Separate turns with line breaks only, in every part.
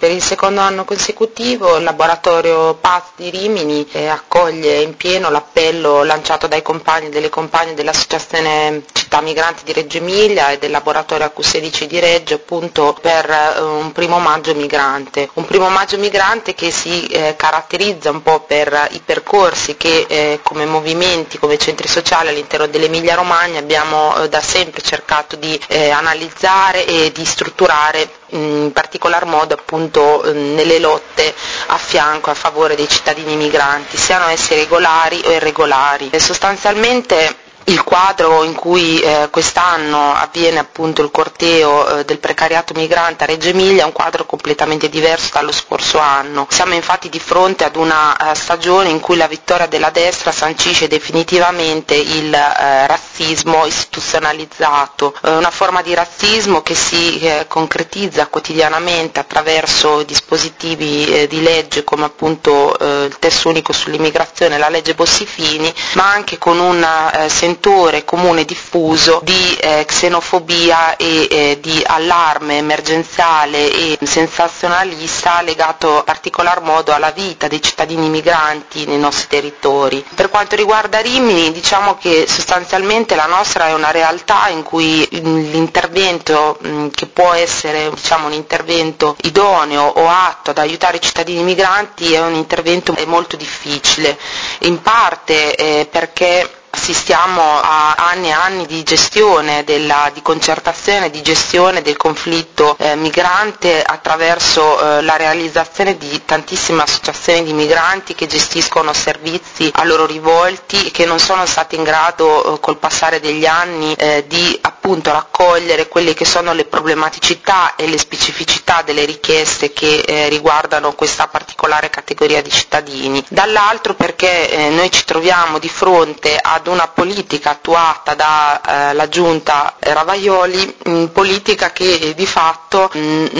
Per il secondo anno consecutivo il laboratorio PAS di Rimini accoglie in pieno l'appello lanciato dai compagni e delle compagne dell'Associazione Città Migranti di Reggio Emilia e del laboratorio Q16 di Reggio, appunto per un primo maggio migrante. Un primo maggio migrante che si caratterizza un po' per i percorsi che come movimenti, come centri sociali all'interno dell'Emilia Romagna abbiamo da sempre cercato di analizzare e di strutturare, in particolar modo appunto nelle lotte a fianco, a favore dei cittadini migranti, siano essi regolari o irregolari. Sostanzialmente il quadro in cui quest'anno avviene appunto il corteo del precariato migrante a Reggio Emilia è un quadro completamente diverso dallo scorso anno. Siamo infatti di fronte ad una stagione in cui la vittoria della destra sancisce definitivamente il razzismo istituzionalizzato, una forma di razzismo che si concretizza quotidianamente attraverso dispositivi di legge come appunto il testo unico sull'immigrazione e la legge Bossi-Fini, ma anche con un sentore comune diffuso di xenofobia e di allarme emergenziale e sensazionalista legato in particolar modo alla vita dei cittadini migranti nei nostri territori. Per quanto riguarda Rimini, diciamo che sostanzialmente la nostra è una realtà in cui l'intervento che può essere un intervento idoneo o atto ad aiutare i cittadini migranti è un intervento molto difficile, in parte perché assistiamo a anni e anni di gestione, di concertazione, di gestione del conflitto migrante attraverso la realizzazione di tantissime associazioni di migranti che gestiscono servizi a loro rivolti e che non sono stati in grado col passare degli anni di appunto raccogliere quelle che sono le problematicità e le specificità delle richieste che riguardano questa particolare categoria di cittadini. Dall'altro perché noi ci troviamo di fronte ad una politica attuata dalla giunta Ravaioli, politica che di fatto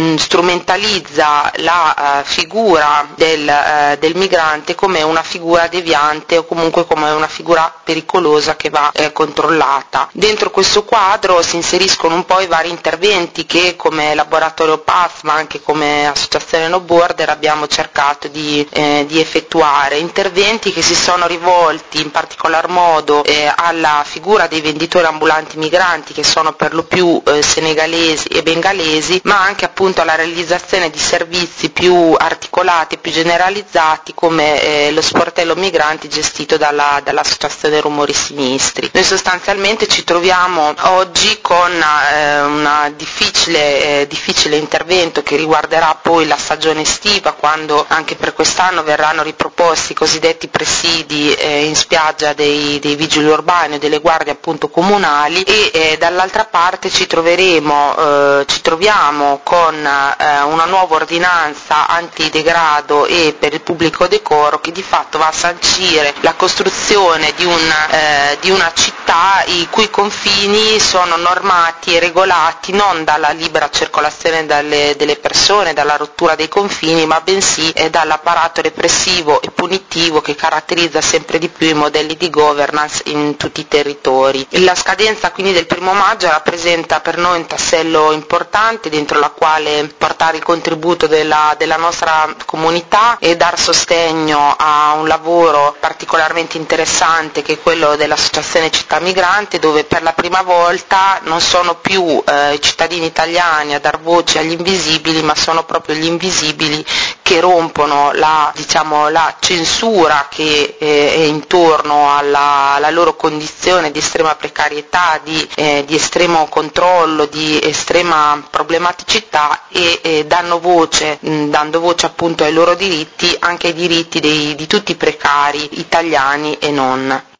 strumentalizza la figura del migrante come una figura deviante o comunque come una figura pericolosa che va controllata. Dentro questo quadro si inseriscono un po' i vari interventi che come laboratorio PAS ma anche come associazione No Border abbiamo cercato di effettuare, interventi che si sono rivolti in particolar modo alla figura dei venditori ambulanti migranti che sono per lo più senegalesi e bengalesi, ma anche appunto alla realizzazione di servizi più articolati e più generalizzati come lo sportello migranti gestito dall'associazione Rumori Sinistri. Noi sostanzialmente ci troviamo oggi con un difficile intervento che riguarderà poi la stagione estiva, quando anche per quest'anno verranno riproposti i cosiddetti presidi in spiaggia dei vigili urbani e delle guardie appunto comunali e dall'altra parte ci troviamo con una nuova ordinanza antidegrado e per il pubblico decoro che di fatto va a sancire la costruzione di una città i cui confini sono normati e regolati non dalla libera circolazione delle persone, dalla rottura dei confini, ma bensì dall'apparato repressivo e punitivo che caratterizza sempre di più i modelli di governance in tutti i territori. La scadenza quindi del 1° maggio rappresenta per noi un tassello importante dentro la quale portare il contributo della nostra comunità e dar sostegno a un lavoro particolarmente interessante che è quello dell'Associazione Città Migrante, dove per la prima volta non sono più i cittadini italiani a dar voce agli invisibili, ma sono proprio gli invisibili che rompono la censura che è intorno alla loro condizione di estrema precarietà, di estremo controllo, di estrema problematicità e dando voce appunto ai loro diritti, anche ai diritti di tutti i precari italiani e non.